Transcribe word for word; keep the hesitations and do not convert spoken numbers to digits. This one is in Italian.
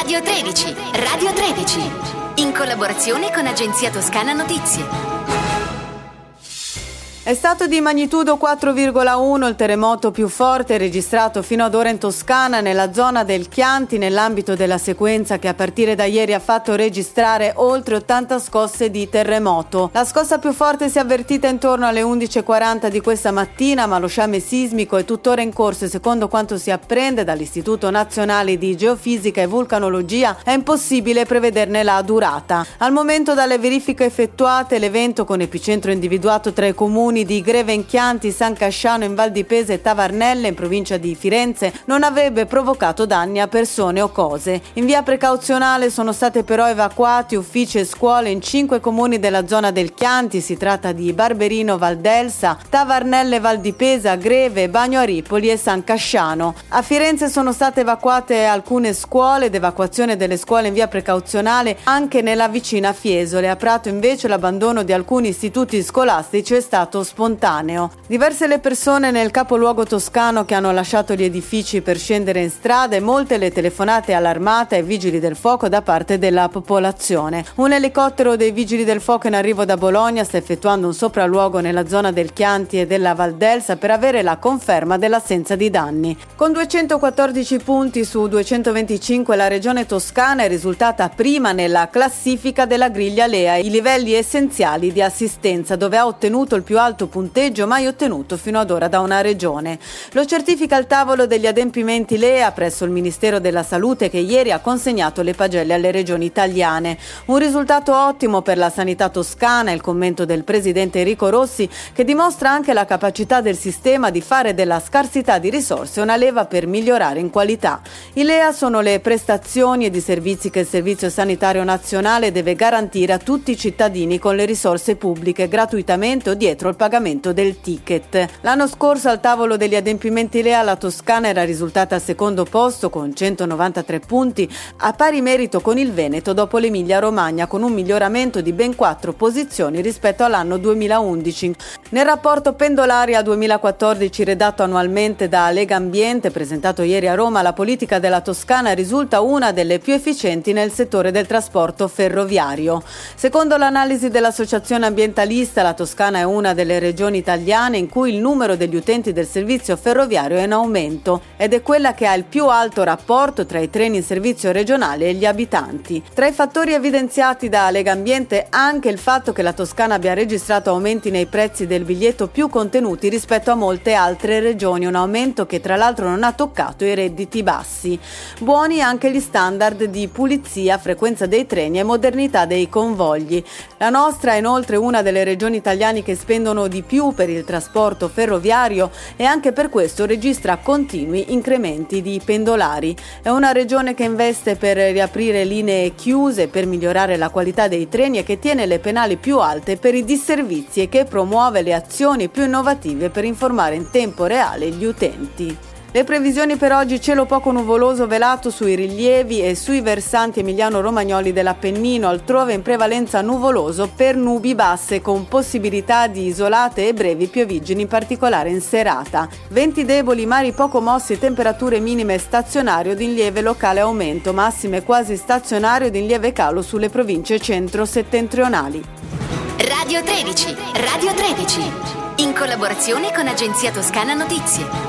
Radio tredici, Radio tredici, in collaborazione con Agenzia Toscana Notizie. È stato di magnitudo quattro virgola uno il terremoto più forte registrato fino ad ora in Toscana, nella zona del Chianti, nell'ambito della sequenza che a partire da ieri ha fatto registrare oltre ottanta scosse di terremoto. La scossa più forte si è avvertita intorno alle undici e quaranta di questa mattina, ma lo sciame sismico è tuttora in corso e secondo quanto si apprende dall'Istituto Nazionale di Geofisica e Vulcanologia è impossibile prevederne la durata. Al momento, dalle verifiche effettuate, l'evento, con epicentro individuato tra i comuni di Greve in Chianti, San Casciano in Val di Pesa e Tavarnelle in provincia di Firenze, non avrebbe provocato danni a persone o cose. In via precauzionale sono state però evacuati uffici e scuole in cinque comuni della zona del Chianti. Si tratta di Barberino Valdelsa, Tavarnelle Val di Pesa, Greve, Bagno a Ripoli e San Casciano. A Firenze sono state evacuate alcune scuole ed evacuazione delle scuole in via precauzionale anche nella vicina Fiesole. A Prato invece l'abbandono di alcuni istituti scolastici è stato spontaneo. Diverse le persone nel capoluogo toscano che hanno lasciato gli edifici per scendere in strada e molte le telefonate all'armata e vigili del fuoco da parte della popolazione. Un elicottero dei vigili del fuoco in arrivo da Bologna sta effettuando un sopralluogo nella zona del Chianti e della Valdelsa per avere la conferma dell'assenza di danni. Con duecentoquattordici punti su duecentoventicinque la regione toscana è risultata prima nella classifica della griglia Lea, i livelli essenziali di assistenza, dove ha ottenuto il più alto punteggio mai ottenuto fino ad ora da una regione. Lo certifica il tavolo degli adempimenti Lea presso il Ministero della Salute, che ieri ha consegnato le pagelle alle regioni italiane. Un risultato ottimo per la sanità toscana, il commento del presidente Enrico Rossi, che dimostra anche la capacità del sistema di fare della scarsità di risorse una leva per migliorare in qualità. I Lea sono le prestazioni ed i servizi che il Servizio Sanitario Nazionale deve garantire a tutti i cittadini con le risorse pubbliche, gratuitamente o dietro il pagamento del ticket. L'anno scorso al tavolo degli adempimenti Lea la Toscana era risultata al secondo posto con centonovantatré punti, a pari merito con il Veneto dopo l'Emilia Romagna, con un miglioramento di ben quattro posizioni rispetto all'anno duemilaundici. Nel rapporto pendolari al duemilaquattordici redatto annualmente da Lega Ambiente, presentato ieri a Roma, la politica della Toscana risulta una delle più efficienti nel settore del trasporto ferroviario. Secondo l'analisi dell'Associazione Ambientalista, la Toscana è una delle regioni italiane in cui il numero degli utenti del servizio ferroviario è in aumento ed è quella che ha il più alto rapporto tra i treni in servizio regionale e gli abitanti. Tra i fattori evidenziati da Lega Ambiente anche il fatto che la Toscana abbia registrato aumenti nei prezzi del biglietto più contenuti rispetto a molte altre regioni, un aumento che tra l'altro non ha toccato i redditi bassi. Buoni anche gli standard di pulizia, frequenza dei treni e modernità dei convogli. La nostra è inoltre una delle regioni italiane che spendono di più per il trasporto ferroviario e anche per questo registra continui incrementi di pendolari. È una regione che investe per riaprire linee chiuse, per migliorare la qualità dei treni e che tiene le penali più alte per i disservizi e che promuove le azioni più innovative per informare in tempo reale gli utenti. Le previsioni per oggi: cielo poco nuvoloso velato sui rilievi e sui versanti emiliano-romagnoli dell'Appennino, altrove in prevalenza nuvoloso per nubi basse con possibilità di isolate e brevi pioviggini, in particolare in serata. Venti deboli, mari poco mossi, temperature minime stazionario di in lieve locale aumento, massime quasi stazionario di in lieve calo sulle province centro-settentrionali. Radio tredici, Radio tredici, in collaborazione con Agenzia Toscana Notizie.